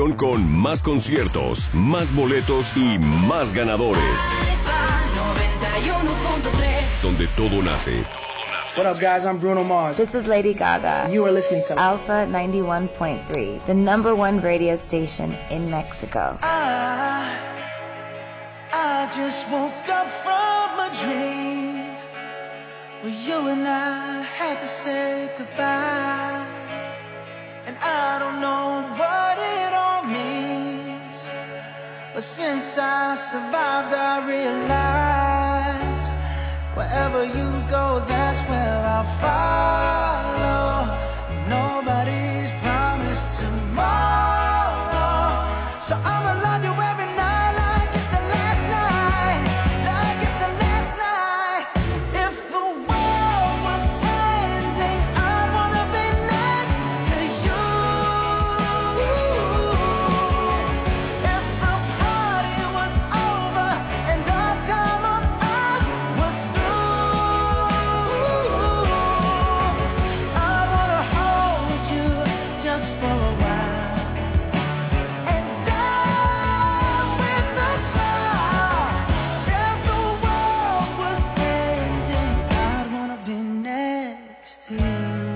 Con más conciertos, más boletos y más ganadores. Donde todo nace. What up, guys? I'm Bruno Mars. This is Lady Gaga. You are listening to Alpha 91.3, the #1 radio station in Mexico. I just woke up from a dream where you and I had to say goodbye. And I don't know what it all means, but since I survived, I realized wherever you go, that's where I'll follow. Nobody's promised tomorrow, so I'ma love you every night like it's the last night, like it's the last night. If the world was ending, I wanna be next to you. If the party was over and our time on earth was through, I wanna hold you just for a while and dance with the stars. If the world was ending, I'd wanna be next to you.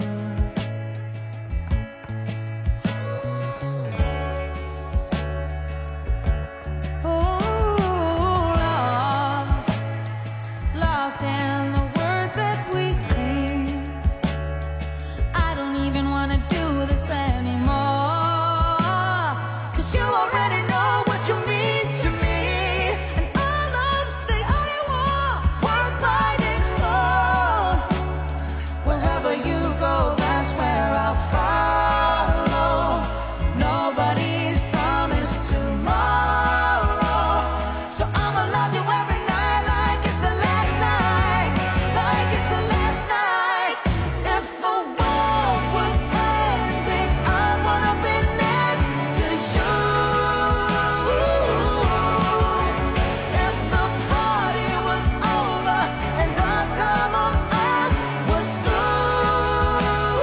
Lost in the words that we sing. I don't even wanna do this anymore, 'cause you already know what you mean to me, and all of the I want worth fighting for. Wherever you go, that's where I'll follow. Nobody's promised tomorrow, so I'ma love you every night like it's the last night, like it's the last night. If the world was ending, I wanna be next to you. If the party was over and our time on earth was through,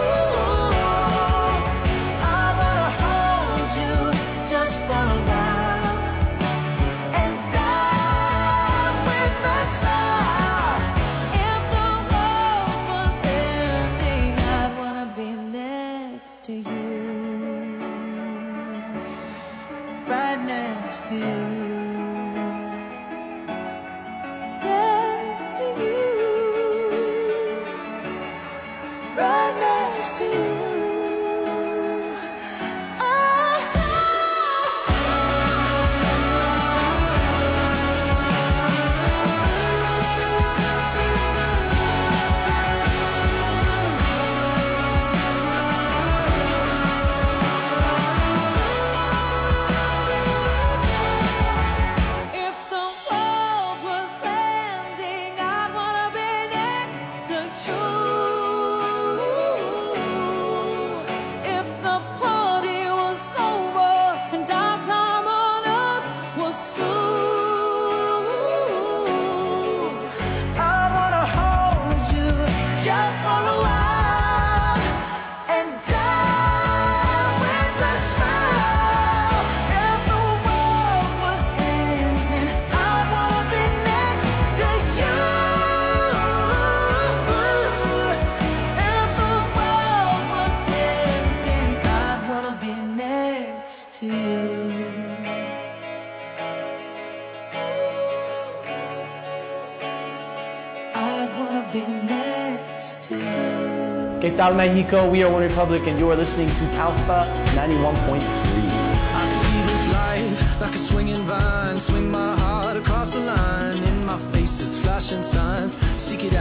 I wanna hold you just for a while and dance with the stars. If the world was ending, I'd wanna be next to you, right next to you, next to you, right next to you. If the world was ending, I'd wanna be next to you. If the party was over and our time on earth was through, I wanna hold you just for a while and dance with the stars. If the world was ending, I wanna be next to you. If the world was ending, I'd wanna be next to you. I'd wanna be next to you. ¿Qué tal, Mexico? We are One Republic, and you are listening to Alpha 91.3. I see this life like a swing.